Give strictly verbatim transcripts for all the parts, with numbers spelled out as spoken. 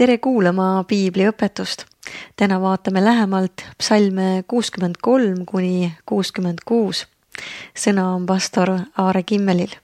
Tere kuulama piibliõpetust. Täna vaatame lähemalt psalme kuuskümmend kolm kuni kuuskümmend kuus. Sõna on pastor Aare Kimmelil.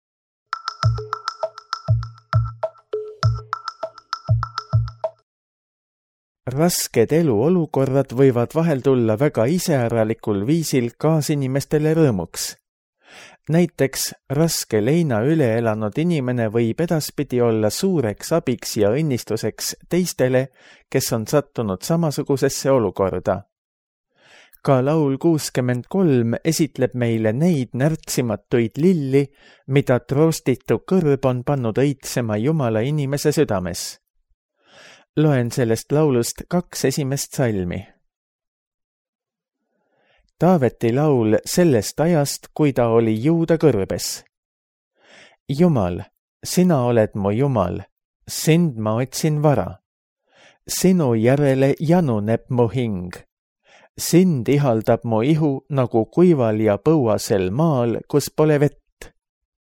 Rasked eluolukorrad võivad vahel tulla väga iseäralikul viisil kaasinimestele rõõmuks. Näiteks raske leina üle elanud inimene võib edaspidi olla suureks abiks ja õnnistuseks teistele, kes on sattunud samasugusesse olukorda. Ka laul kuuskümmend kolm esitleb meile neid närtsimatuid lilli, mida troostitu kõrb on pannud õitsema Jumala inimese südames. Loen sellest laulust kaks esimest salmi. Taaveti laul sellest ajast, kui ta oli Juuda kõrbes. Jumal, sina oled mu Jumal, sind ma otsin vara. Sinu järele januneb mu hing. Sind ihaldab mu ihu nagu kuival ja põuasel maal, kus pole vett.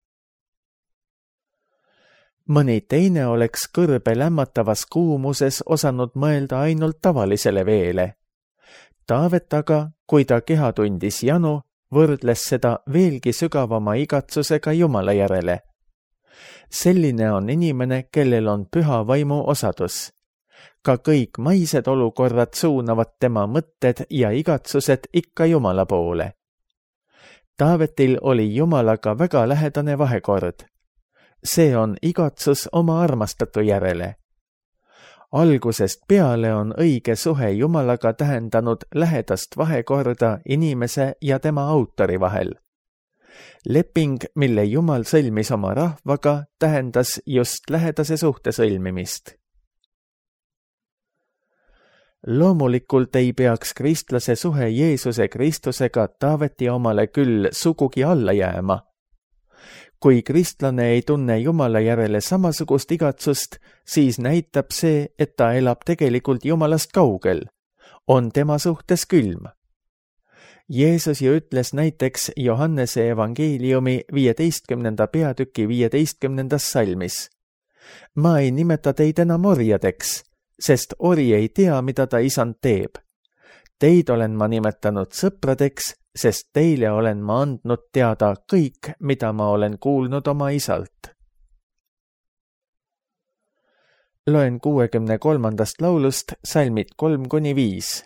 Mõni teine oleks kõrbe lämmatavas kuumuses osanud mõelda ainult tavalisele veele. Taavet aga, kui ta keha tundis janu, võrdles seda veelgi sügavama igatsusega Jumala järele. Selline on inimene, kellel on püha vaimu osadus. Ka kõik maised olukorrad suunavad tema mõtted ja igatsused ikka Jumala poole. Taavetil oli Jumalaga väga lähedane vahekord. See on igatsus oma armastatu järele. Algusest peale on õige suhe Jumalaga tähendanud lähedast vahekorda inimese ja tema autori vahel. Leping, mille Jumal sõlmis oma rahvaga, tähendas just lähedase suhte sõlmimist. Loomulikult ei peaks kristlase suhe Jeesuse Kristusega Taaveti omale küll sugugi alla jääma. Kui kristlane ei tunne Jumala järele samasugust igatsust, siis näitab see, et ta elab tegelikult Jumalast kaugel, on tema suhtes külm. Jeesus ju ütles näiteks Johannese evangeeliumi viieteistkümnenda peatüki viieteistkümnendas salmis. Ma ei nimeta teid enam orjadeks, sest ori ei tea, mida ta isand teeb. Teid olen ma nimetanud sõpradeks, sest teile olen ma andnud teada kõik, mida ma olen kuulnud oma isalt. Loen kuuekümne kolmandast laulust salmid kolm kuni viis.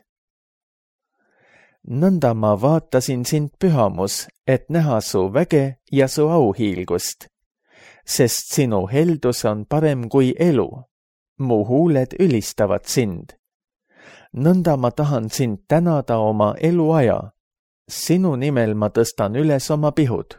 Nõnda ma vaatasin sind pühamus, et näha su väge ja su auhiilgust, sest sinu heldus on parem kui elu. Mu huuled ülistavad sind. Nõnda ma tahan sind tänada oma eluaja. Sinu nimel ma tõstan üles oma pihud.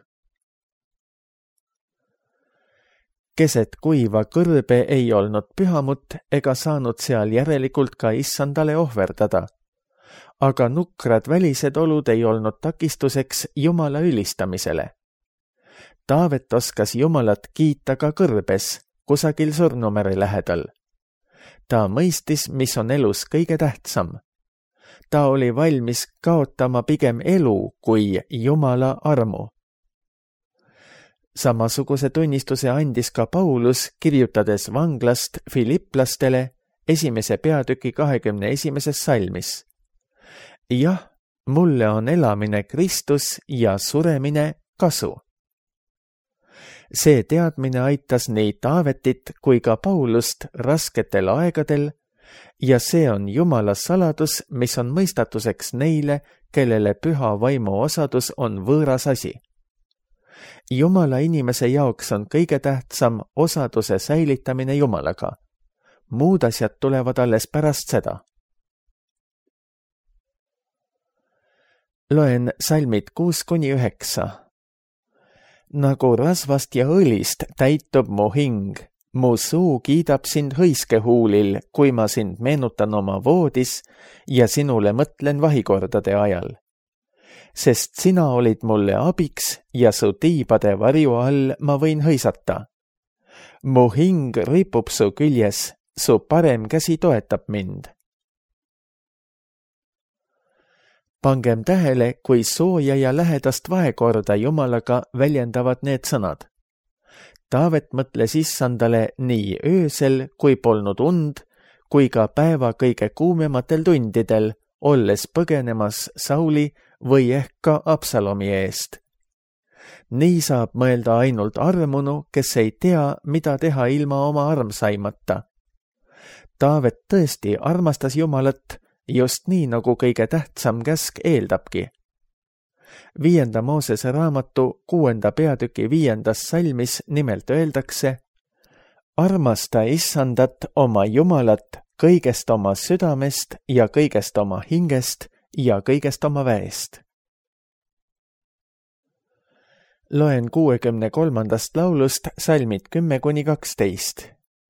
Keset kuiva kõrbe ei olnud pühamut ega saanud seal järelikult ka issandale ohverdada. Aga nukrad välised olud ei olnud takistuseks Jumala ülistamisele. Taavet oskas Jumalat kiita ka kõrbes, kusagil Surnumere lähedal. Ta mõistis, mis on elus kõige tähtsam. Ta oli valmis kaotama pigem elu kui Jumala armu. Samasuguse tunnistuse andis ka Paulus, kirjutades vanglast Filipplastele esimese peatüki kahekümne esimeses salmis. Jah, mulle on elamine Kristus ja suremine kasu. See teadmine aitas nii Taavetit kui ka Paulust rasketel aegadel, ja see on Jumala saladus, mis on mõistatuseks neile, kellele püha vaimu osadus on võõras asi. Jumala inimese jaoks on kõige tähtsam osaduse säilitamine Jumalaga. Muud asjad tulevad alles pärast seda. Loen salmid kuus kuni üheksa. Nagu rasvast ja õlist täitub mu hing. Mu suu kiidab sind hõiskehuulil, kui ma sind meenutan oma voodis ja sinule mõtlen vahikordade ajal. Sest sina olid mulle abiks ja su tiibade varju all ma võin hõisata. Mu hing ripub su küljes, su parem käsi toetab mind. Pangem tähele, kui sooja ja lähedast vahekorda Jumalaga väljendavad need sõnad. Taavet mõtles issandale nii öösel, kui polnud und, kui ka päeva kõige kuumematel tundidel, olles põgenemas Sauli või ehk ka Absalomi eest. Nii saab mõelda ainult armunu, kes ei tea, mida teha ilma oma armsaimata. Taavet tõesti armastas Jumalat just nii, nagu kõige tähtsam käsk eeldabki. Viienda Moosese raamatu kuuenda peatüki viiendas salmis nimelt öeldakse: armasta Issandat oma Jumalat kõigest oma südamest ja kõigest oma hingest ja kõigest oma väest. Loen kuuekümne kolmandast laulust salmid kümme kuni kaksteist.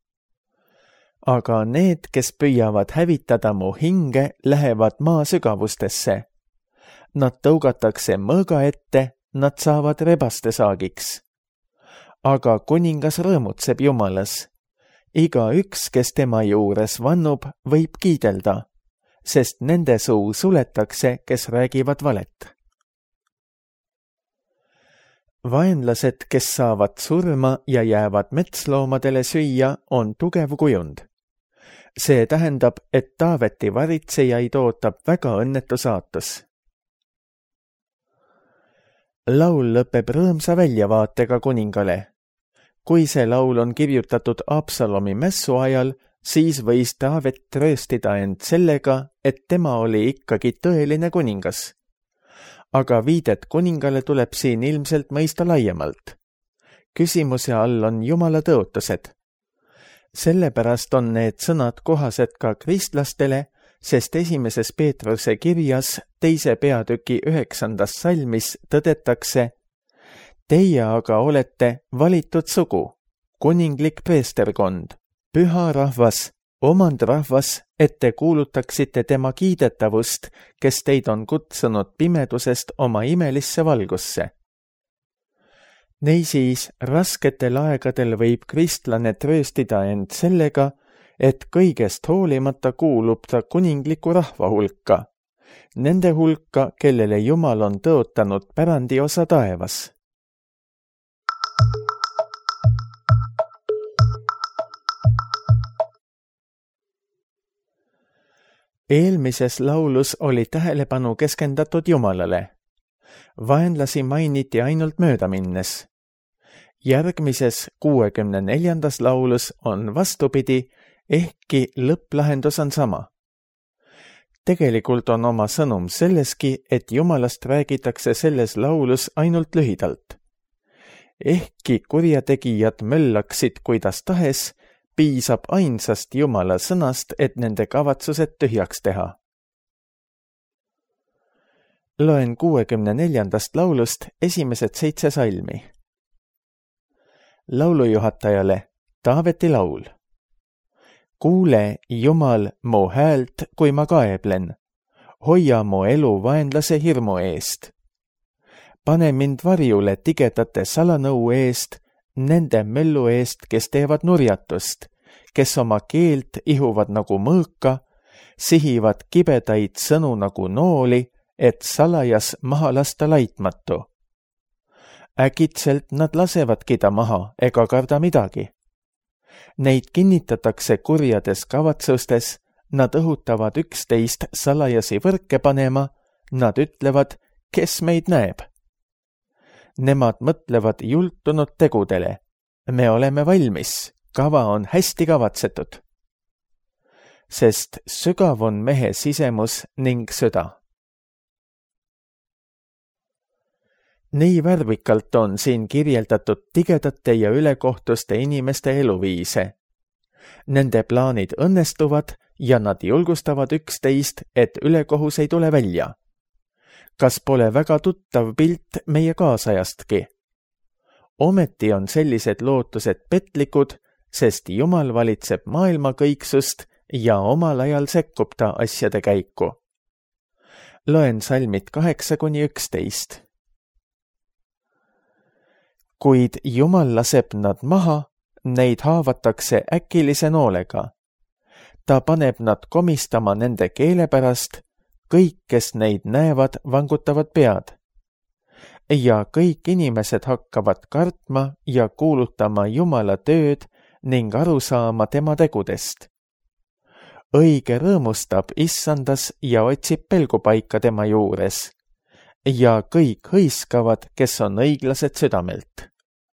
Aga need, kes püüavad hävitada mu hinge, lähevad maa sügavustesse. Nad tõugatakse mõõga ette, nad saavad rebaste saagiks. Aga kuningas rõõmutseb Jumalas. Iga üks, kes tema juures vannub, võib kiidelda, sest nende suu suletakse, kes räägivad valet. Vaenlased, kes saavad surma ja jäävad metsloomadele süüa, on tugev kujund. See tähendab, et Taaveti varitsejaid ootab väga õnnetu saatus. Laul lõpeb rõõmsa väljavaatega kuningale. Kui see laul on kirjutatud Absalomi mässu ajal, siis võis Taavet trööstida end sellega, et tema oli ikkagi tõeline kuningas. Aga viidet kuningale tuleb siin ilmselt mõista laiemalt. Küsimuse all on Jumala tõotused. Sellepärast on need sõnad kohased ka kristlastele, sest esimeses Peetruse kirjas teise peatüki üheksandas salmis tõdetakse: teie aga olete valitud sugu, kuninglik preesterkond, püha rahvas, omandrahvas, et te kuulutaksite tema kiidetavust, kes teid on kutsunud pimedusest oma imelisse valgusse. Neisiis, rasketel aegadel võib kristlane trööstida end sellega, et kõigest hoolimata kuulub ta kuningliku rahva hulka, nende hulka, kellele Jumal on tõotanud pärandiosa taevas. Eelmises laulus oli tähelepanu keskendatud Jumalale. Vaenlasi mainiti ainult mööda minnes. Järgmises kuuekümne neljandas laulus on vastupidi, ehkki lõpplahendus on sama. Tegelikult on oma sõnum selleski, et Jumalast räägitakse selles laulus ainult lühidalt. Ehkki kurjategijad möllaksid kuidas tahes, piisab ainsast Jumala sõnast, et nende kavatsused tühjaks teha. Loen kuuekümne neljandast laulust esimesed seitse salmi. Laulujuhatajale Taaveti laul. Kuule, Jumal, mu häält, kui ma kaeblen. Hoia mu elu vaenlase hirmu eest. Pane mind varjule tigedate salanõu eest, nende möllu eest, kes teevad nurjatust, kes oma keelt ihuvad nagu mõõka, sihivad kibedaid sõnu nagu nooli, et salajas maha lasta laitmatu. Äkitselt nad lasevadki ta maha ega karda midagi. Neid kinnitatakse kurjades kavatsustes, nad õhutavad üksteist salajasi võrke panema, nad ütlevad, kes meid näeb. Nemad mõtlevad jultunud tegudele. Me oleme valmis, kava on hästi kavatsetud. Sest sügav on mehe sisemus ning süda. Nii värvikalt on siin kirjeldatud tigedate ja ülekohtuste inimeste eluviise. Nende plaanid õnnestuvad ja nad julgustavad üksteist, et ülekohus ei tule välja. Kas pole väga tuttav pilt meie kaasajastki? Ometi on sellised lootused petlikud, sest Jumal valitseb maailma kõiksust ja omal ajal sekkub ta asjade käiku. Loen salmid kaheksa kuni üksteist. Kuid Jumal laseb nad maha, neid haavatakse äkilise noolega. Ta paneb nad komistama nende keele pärast, kõik, kes neid näevad, vangutavad pead. Ja kõik inimesed hakkavad kartma ja kuulutama Jumala tööd ning aru saama tema tegudest. õige rõõmustab issandas ja otsib pelgupaika tema juures. Ja kõik hõiskavad, kes on õiglased südamelt.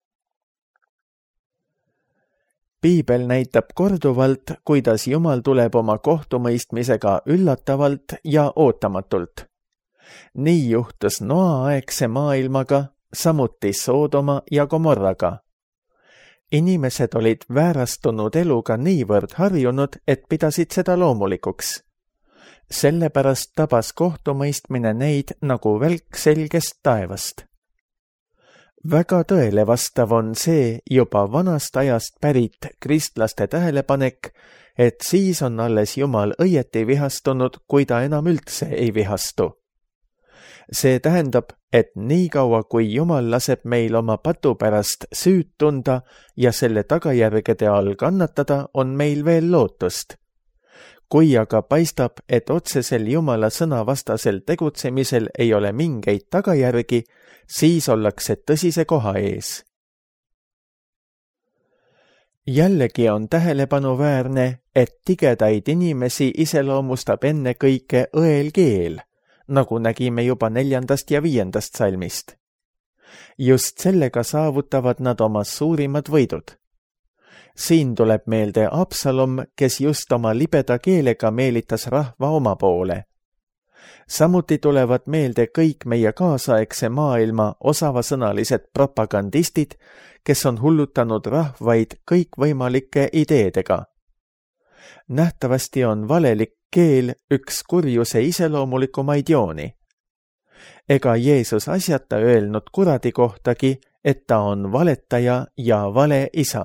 Piibel näitab korduvalt, kuidas Jumal tuleb oma kohtumõistmisega üllatavalt ja ootamatult. Nii juhtus Noa-aegse maailmaga, samuti Soodoma ja Gomorraga. Inimesed olid väärastunud eluga niivõrd harjunud, et pidasid seda loomulikuks. Sellepärast tabas kohtumõistmine neid nagu välk selgest taevast. Väga tõele vastav on see juba vanast ajast pärit kristlaste tähelepanek, et siis on alles Jumal õieti vihastunud, kui ta enam üldse ei vihastu. See tähendab, et niikaua kui Jumal laseb meil oma patu pärast süüd tunda ja selle tagajärgede all kannatada, on meil veel lootust. Kui aga paistab, et otsesel Jumala sõna vastasel tegutsemisel ei ole mingeid tagajärgi, siis ollakse tõsise koha ees. Jällegi on tähelepanuväärne, et tigedaid inimesi iseloomustab enne kõike õelkeel, nagu nägime juba neljandast ja viiendast salmist. Just sellega saavutavad nad oma suurimad võidud. Siin tuleb meelde Absalom, kes just oma libeda keelega meelitas rahva oma poole. Samuti tulevad meelde kõik meie kaasaegse maailma osavasõnalised propagandistid, kes on hullutanud rahvaid kõikvõimalike ideedega. Nähtavasti on valelik keel üks kurjuse iseloomulikumaid jooni. Ega Jeesus asjata öelnud kuradi kohtagi, et ta on valetaja ja vale isa.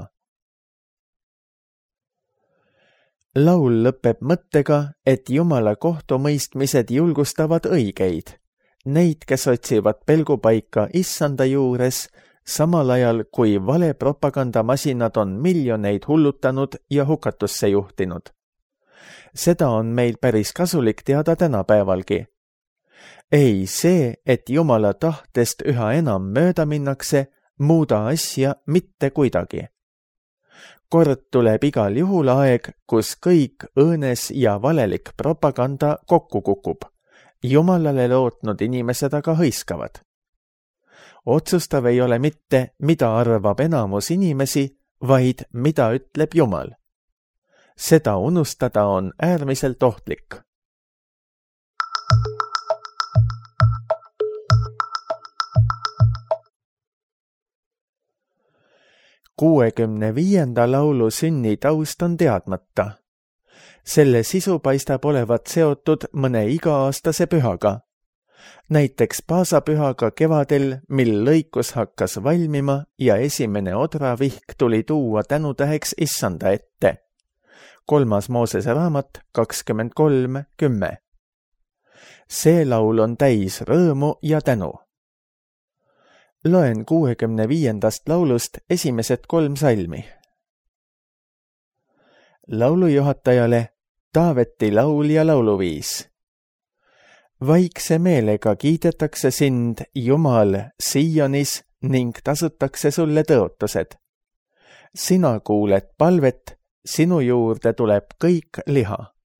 Laul lõpeb mõttega, et Jumala kohtumõistmised julgustavad õigeid, neid, kes otsivad pelgupaika issanda juures, samal ajal kui vale propagandamasinad on miljoneid hullutanud ja hukatusse juhtinud. Seda on meil päris kasulik teada tänapäevalgi. Ei see, et Jumala tahtest üha enam mööda minnakse, muuda asja mitte kuidagi. Kord tuleb igal juhul aeg, kus kõik õõnes ja valelik propaganda kokku kukub. Jumalale lootnud inimesed aga hõiskavad. Otsustav ei ole mitte, mida arvab enamus inimesi, vaid mida ütleb Jumal. Seda unustada on äärmiselt ohtlik. kuuekümne viienda laulu sünnitaust on teadmata. Selle sisu paistab olevat seotud mõne iga-aastase pühaga. Näiteks paasapühaga kevadel, mil lõikus hakkas valmima ja esimene odravihk tuli tuua tänutäheks issanda ette. Kolmas Moosese raamat kakskümmend kolm kümme. See laul on täis rõõmu ja tänu. Loen kuuekümne viiendast laulust esimesed kolm salmi. Laulujuhatajale Taaveti laul ja lauluviis. Vaikse meelega kiidetakse sind, Jumal, Sionis ning tasutakse sulle tõotused. Sina kuuled palvet, sinu juurde tuleb kõik liha.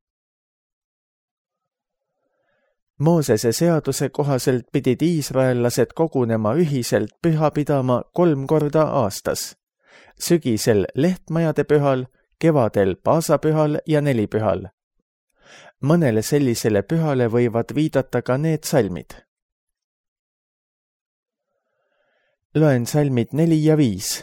Moosese seaduse kohaselt pidid iisraellased kogunema ühiselt püha pidama kolm korda aastas. Sügisel lehtmajade pühal, kevadel paasapühal ja nelipühal. Mõnele sellisele pühale võivad viidata ka need salmid. Loen salmid neli ja viis.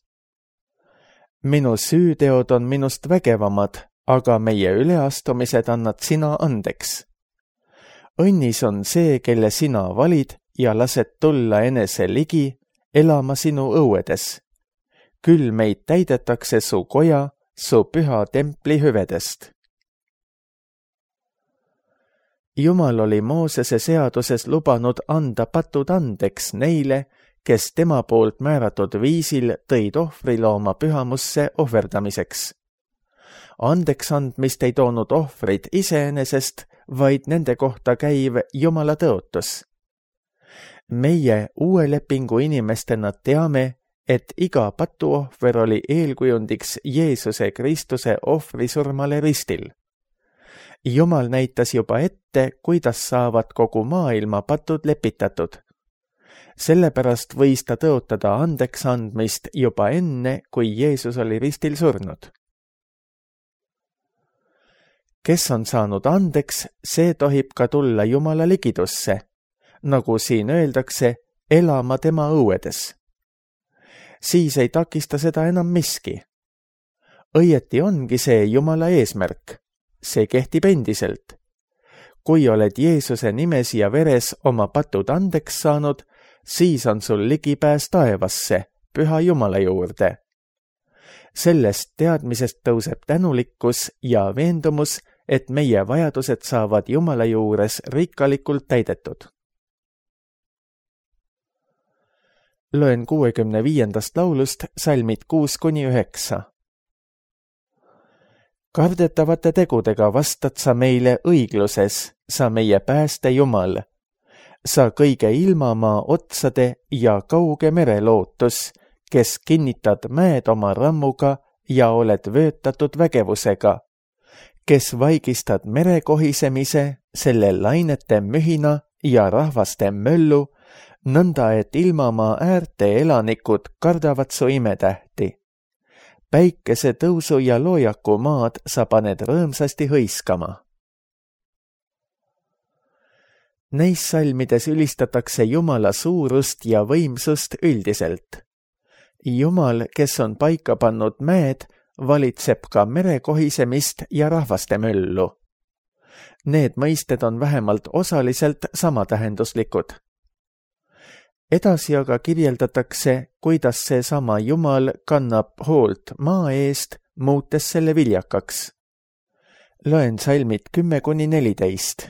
Minu süüteod on minust vägevamad, aga meie üleastumised annad sina andeks. Õnnis on see, kelle sina valid ja lased tulla enese ligi, elama sinu õuedes. Küll meid täidetakse su koja, su püha templi hüvedest. Jumal oli Moosese seaduses lubanud anda patud andeks neile, kes tema poolt määratud viisil tõid ohvrilooma pühamusse ohverdamiseks. Andeks andmist ei toonud ohvrid iseenesest, vaid nende kohta käiv Jumala tõotus. Meie uue lepingu inimestena teame, et iga patuohver oli eelkujundiks Jeesuse Kristuse ohvrisurmale ristil. Jumal näitas juba ette, kuidas saavad kogu maailma patud lepitatud. Sellepärast võis ta tõotada andeks andmist juba enne, kui Jeesus oli ristil surnud. Kes on saanud andeks, see tohib ka tulla Jumala ligidusse, nagu siin öeldakse, elama tema õuedes. Siis ei takista seda enam miski. Õieti ongi see Jumala eesmärk. See kehtib endiselt. Kui oled Jeesuse nimes ja veres oma patud andeks saanud, siis on sul ligipääs taevasse, püha Jumala juurde. Sellest teadmisest tõuseb tänulikkus ja veendumus, et meie vajadused saavad Jumala juures rikkalikult täidetud. Loen kuuekümne viiendast laulust salmid kuus kuni üheksa. Kardetavate tegudega vastad sa meile õigluses, sa meie pääste Jumal. Sa kõige ilmamaa otsade ja kauge mere lootus, kes kinnitad mäed oma rammuga ja oled vöötatud vägevusega, kes vaigistad mere kohisemise, selle lainete mühina ja rahvaste möllu, nõnda et ilmamaa äärte elanikud kardavad su imetähti. Päikese tõusu ja loojaku maad sa paned rõõmsasti hõiskama. Neis salmides ülistatakse Jumala suurust ja võimsust üldiselt. Jumal, kes on paika pannud mäed, valitseb ka mere kohisemist ja rahvaste möllu. Need mõisted on vähemalt osaliselt samatähenduslikud. Edasi aga kirjeldatakse, kuidas see sama Jumal kannab hoolt maa eest, muutes selle viljakaks. Loen salmid kümme kuni neliteist.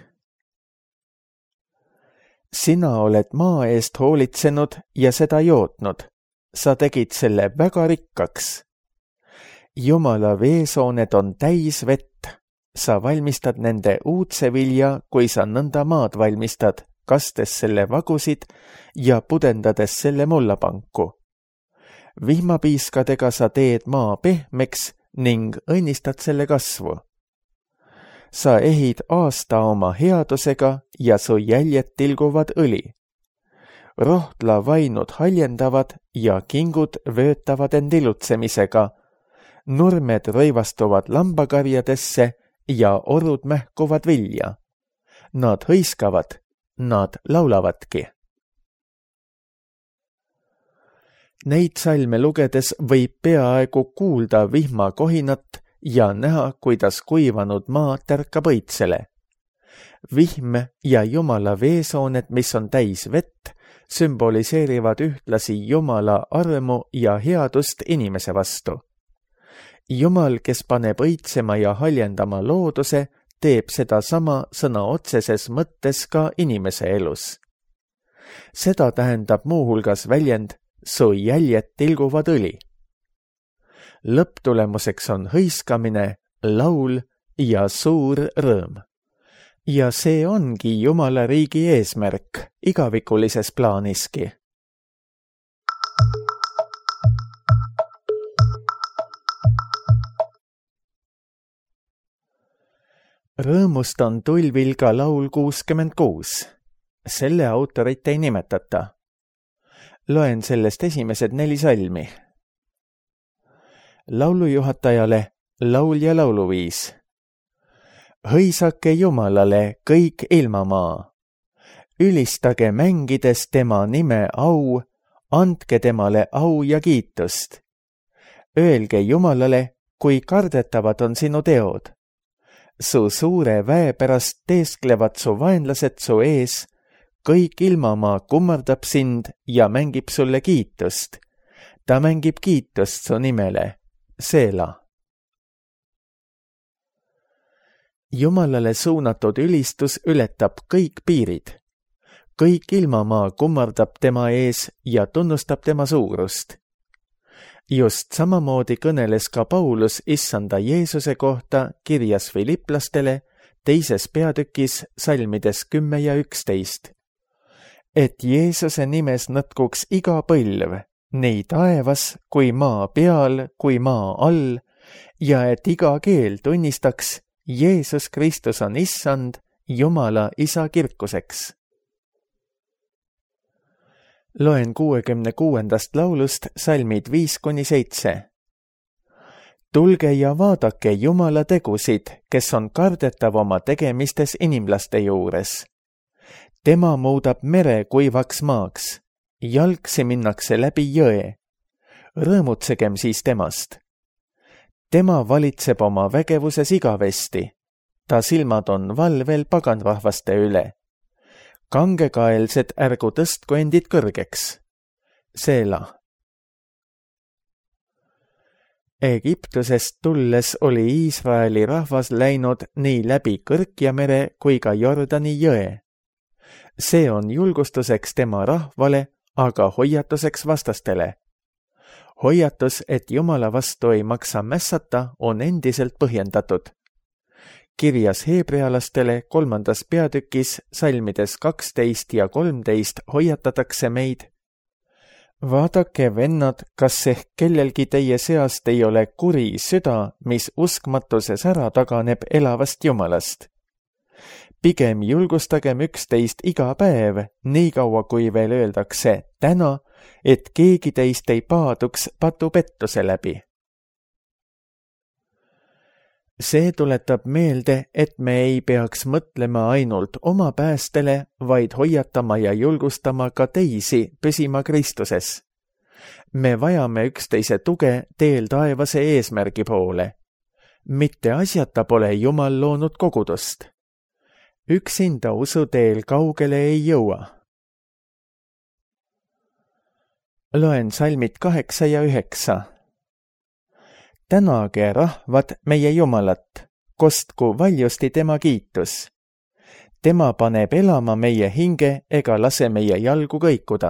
Sina oled maa eest hoolitsenud ja seda jootnud. Sa tegid selle väga rikkaks. Jumala veesooned on täis vett. Sa valmistad nende uudse vilja, kui sa nõnda maad valmistad, kastes selle vagusid ja pudendades selle mullapanku. Vihmapiiskadega sa teed maa pehmeks ning õnnistad selle kasvu. Sa ehid aasta oma headusega ja su jäljed tilguvad õli. Rohtla vainud haljendavad ja kingud vöötavad end ilutsemisega. Nurmed rõivastuvad lambakarjadesse ja orud mähkuvad vilja. Nad hõiskavad, nad laulavadki. Neid salme lugedes võib peaaegu kuulda vihmakohinat ja näha, kuidas kuivanud maa tärkab õitsele. Vihm ja Jumala veesooned, mis on täis vett, sümboliseerivad ühtlasi Jumala armu ja headust inimese vastu. Jumal, kes paneb õitsema ja haljendama looduse, teeb seda sama sõna otseses mõttes ka inimese elus. Seda tähendab muuhulgas väljend su jäljed tilguvad õli. Lõpptulemuseks on hõiskamine, laul ja suur rõõm. Ja see ongi Jumala riigi eesmärk igavikulises plaaniski. Rõõmust on tulvil ka laul kuuskümmend kuus. Selle autorit ei nimetata. Loen sellest esimesed neli salmi. Laulujuhatajale laul ja lauluviis. Hõisake Jumalale kõik ilmamaa. Ülistage mängides tema nime au, andke temale au ja kiitust. Öelge Jumalale, kui kardetavad on sinu teod. Su suure väe pärast teesklevad su vaenlased su ees, kõik ilmamaa kummardab sind ja mängib sulle kiitust. Ta mängib kiitust su nimele, Seela. Jumalale suunatud ülistus ületab kõik piirid. Kõik ilmamaa kummardab tema ees ja tunnustab tema suurust. Just samamoodi kõneles ka Paulus issanda Jeesuse kohta kirjas Filiplastele teises peatükis salmides kümme ja üksteist. Et Jeesuse nimes nõtkuks iga põlv, nii taevas kui maa peal kui maa all, ja et iga keel tunnistaks, Jeesus Kristus on issand, Jumala isa kirkuseks. Loen kuuekümne kuuendast laulust salmid viis kuni seitse. Tulge ja vaadake Jumala tegusid, kes on kardetav oma tegemistes inimlaste juures. Tema muudab mere kuivaks maaks, jalgsi minnakse läbi jõe. Rõõmutsegem siis temast. Tema valitseb oma vägevuses igavesti. Ta silmad on valvel paganrahvaste üle. Kangekaelsed ärgu tõstku endid kõrgeks. Seela. Egiptusest tulles oli Iisraeli rahvas läinud nii läbi Kõrkja mere kui ka Jordani jõe. See on julgustuseks tema rahvale, aga hoiatuseks vastastele. Hoiatus, et Jumala vastu ei maksa mässata, on endiselt põhjendatud. Kirjas heebrealastele kolmandas peatükis salmides kaksteist ja kolmteist hoiatatakse meid. Vaadake, vennad, kas ehk kellelgi teie seast ei ole kuri süda, mis uskmatuses ära taganeb elavast Jumalast. Pigem julgustagem üksteist iga päev, nii kaua kui veel öeldakse täna, et keegi teist ei paaduks patupettuse läbi. See tuletab meelde, et me ei peaks mõtlema ainult oma päästele, vaid hoiatama ja julgustama ka teisi püsima Kristuses. Me vajame üksteise tuge teel taevase eesmärgi poole. Mitte asjata pole Jumal loonud kogudust. Üksinda usuteel kaugele ei jõua. Loen salmid kaheksa ja üheksa. Tänage rahvad meie Jumalat, kostku valjusti tema kiitus. Tema paneb elama meie hinge ega lase meie jalgu kõikuda.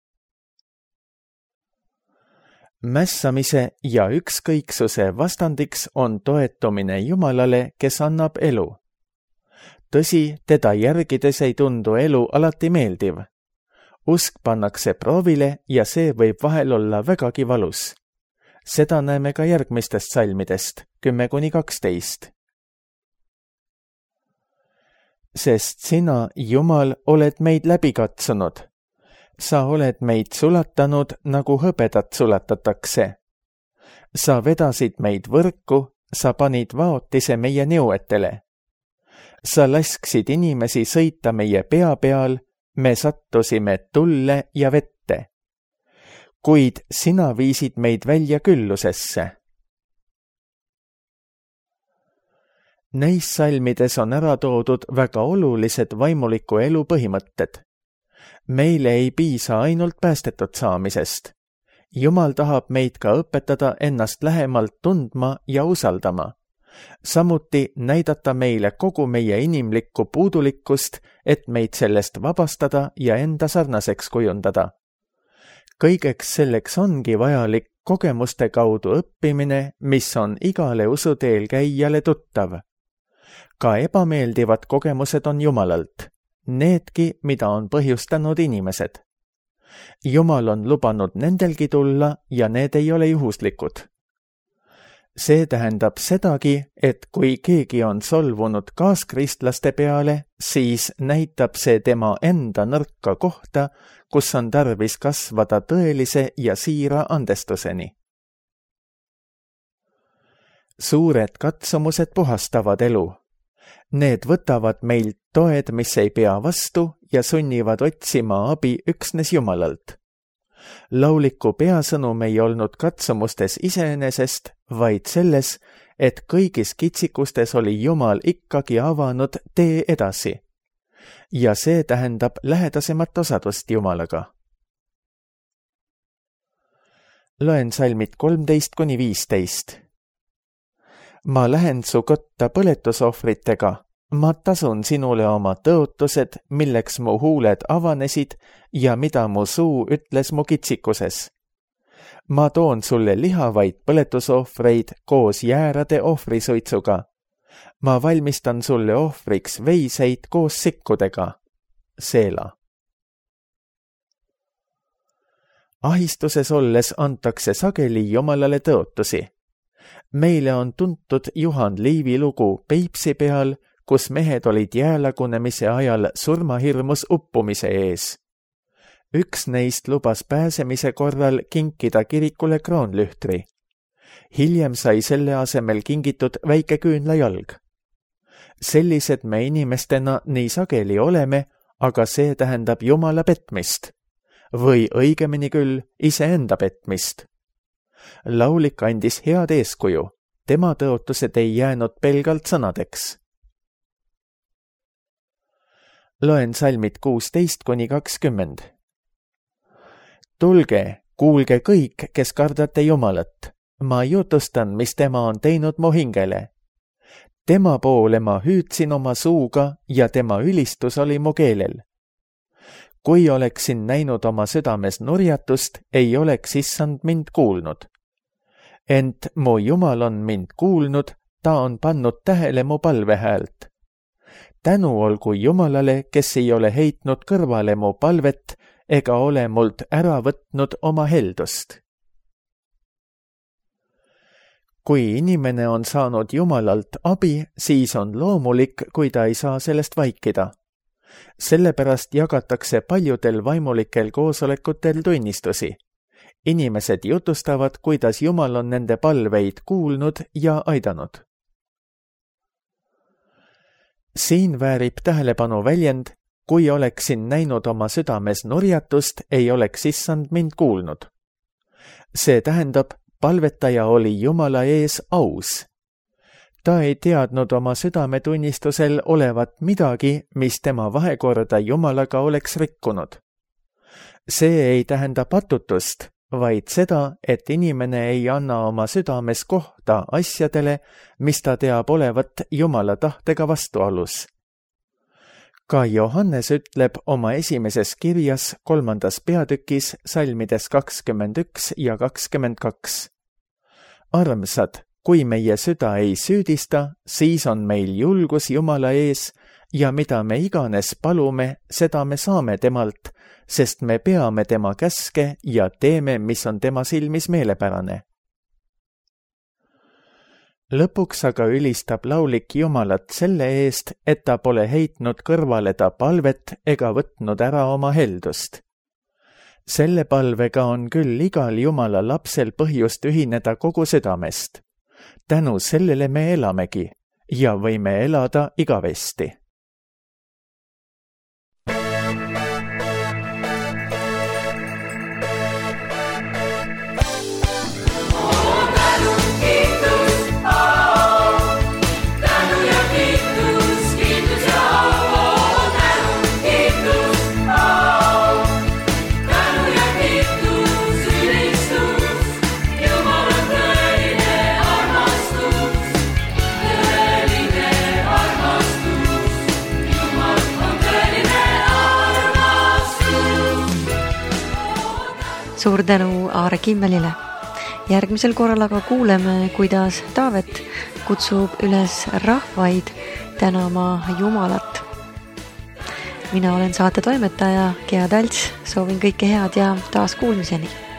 Mässamise ja ükskõiksuse vastandiks on toetumine Jumalale, kes annab elu. Tõsi, teda järgides ei tundu elu alati meeldiv. Usk pannakse proovile ja see võib vahel olla vägagi valus. Seda näeme ka järgmistest salmidest, kümme kuni kaksteist. Sest sina, Jumal, oled meid läbi katsunud. Sa oled meid sulatanud, nagu hõbedat sulatatakse. Sa vedasid meid võrku, sa panid vaotise meie nõuetele. Sa lasksid inimesi sõita meie pea peal, me sattusime tulle ja vette. Kuid sina viisid meid välja küllusesse. Neis salmides on ära toodud väga olulised vaimuliku elu põhimõtted. Meile ei piisa ainult päästetud saamisest. Jumal tahab meid ka õpetada ennast lähemalt tundma ja usaldama. Samuti näidata meile kogu meie inimlikku puudulikkust, et meid sellest vabastada ja enda sarnaseks kujundada. Kõigeks selleks ongi vajalik kogemuste kaudu õppimine, mis on igale usuteel käijale tuttav. Ka ebameeldivad kogemused on Jumalalt, needki, mida on põhjustanud inimesed. Jumal on lubanud nendelgi tulla ja need ei ole juhuslikud. See tähendab sedagi, et kui keegi on solvunud kaaskristlaste peale, siis näitab see tema enda nõrka kohta, kus on tarvis kasvada tõelise ja siira andestuseni. Suured katsumused puhastavad elu. Need võtavad meilt toed, mis ei pea vastu ja sunnivad otsima abi üksnes Jumalalt. Lauliku peasõnum ei olnud katsumustes iseenesest, vaid selles, et kõigis kitsikustes oli Jumal ikkagi avanud tee edasi. Ja see tähendab lähedasemat osadust Jumalaga. Loen salmid kolmteist kuni viisteist. Ma lähen su kotta põletusohvritega. Ma tasun sinule oma tõotused, milleks mu huuled avanesid ja mida mu suu ütles mu kitsikuses. Ma toon sulle lihavaid põletusohvreid koos jäärade ohvrisuitsuga. Ma valmistan sulle ohvriks veiseid koos sikkudega. Seela. Ahistuses olles antakse sageli Jumalale tõotusi. Meile on tuntud Juhan Liivi lugu Peipsi peal, kus mehed olid jäälagunemise ajal surmahirmus uppumise ees. Üks neist lubas pääsemise korral kinkida kirikule kroonlühtri. Hiljem sai selle asemel kingitud väike küünlajalg. Sellised me inimestena nii sageli oleme, aga see tähendab Jumala petmist. Või õigemini küll iseenda petmist. Laulik andis head eeskuju. Tema tõotused ei jäänud pelgalt sõnadeks. Loen salmid kuusteist kuni kakskümmend. Tulge, kuulge kõik, kes kardate Jumalat. Ma jutustan, mis tema on teinud mu hingele. Tema poole ma hüüdsin oma suuga ja tema ülistus oli mu keelel. Kui oleksin näinud oma südames nurjatust, ei oleks issand mind kuulnud. Ent mu Jumal on mind kuulnud, ta on pannud tähele mu palvehäält. Tänu olgu Jumalale, kes ei ole heitnud kõrvale mu palvet ega ole mult ära võtnud oma heldust. Kui inimene on saanud Jumalalt abi, siis on loomulik, kui ta ei saa sellest vaikida. Sellepärast jagatakse paljudel vaimulikel koosolekutel tunnistusi. Inimesed jutustavad, kuidas Jumal on nende palveid kuulnud ja aidanud. Siin väärib tähelepanu väljend, kui oleksin näinud oma südames nurjatust, ei oleks issand mind kuulnud. See tähendab, palvetaja oli Jumala ees aus. Ta ei teadnud oma südametunnistusel olevat midagi, mis tema vahekorda Jumalaga oleks rikkunud. See ei tähenda patutust, vaid seda, et inimene ei anna oma südames kohta asjadele, mis ta teab olevat Jumala tahtega vastuolus. Ka Johannes ütleb oma esimeses kirjas kolmandas peatükis salmides kakskümmend üks ja kakskümmend kaks. Armsad, kui meie süda ei süüdista, siis on meil julgus Jumala ees ja mida me iganes palume, seda me saame temalt, sest me peame tema käske ja teeme, mis on tema silmis meelepärane. Lõpuks aga ülistab laulik Jumalat selle eest, et ta pole heitnud kõrvale ta palvet ega võtnud ära oma heldust. Selle palvega on küll igal Jumala lapsel põhjust ühineda kogu südamest. Tänu sellele me elamegi ja võime elada igavesti. Suur tänu Aare Kimmelile. Järgmisel korral aga kuuleme, kuidas Taavet kutsub üles rahvaid tänama Jumalat. Mina olen saate toimetaja Gea Talts, soovin kõike head ja taas kuulmiseni.